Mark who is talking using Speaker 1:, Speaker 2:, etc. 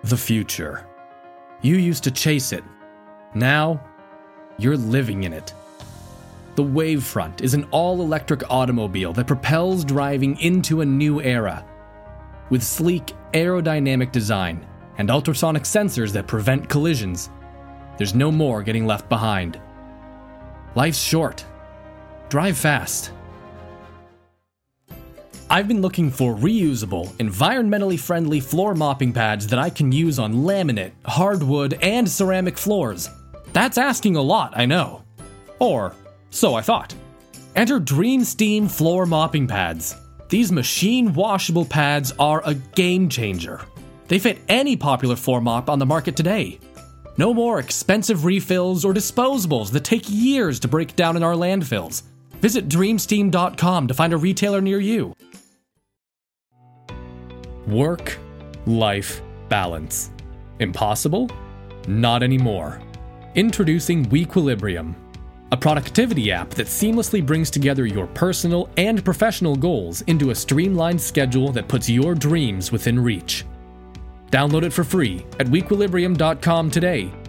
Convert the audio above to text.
Speaker 1: the future. You used to chase it. Now, you're living in it. The Wavefront is an all-electric automobile that propels driving into a new era. With sleek, aerodynamic design and ultrasonic sensors that prevent collisions, there's no more getting left behind. Life's short. Drive fast. I've been looking for reusable, environmentally friendly floor mopping pads that I can use on laminate, hardwood, and ceramic floors. That's asking a lot, I know. Or, so I thought. Enter Dream Steam floor mopping pads. These machine-washable pads are a game changer. They fit any popular floor mop on the market today. No more expensive refills or disposables that take years to break down in our landfills. Visit dreamsteam.com to find a retailer near you. Work-life balance. Impossible? Not anymore. Introducing Wequilibrium, a productivity app that seamlessly brings together your personal and professional goals into a streamlined schedule that puts your dreams within reach. Download it for free at wequilibrium.com today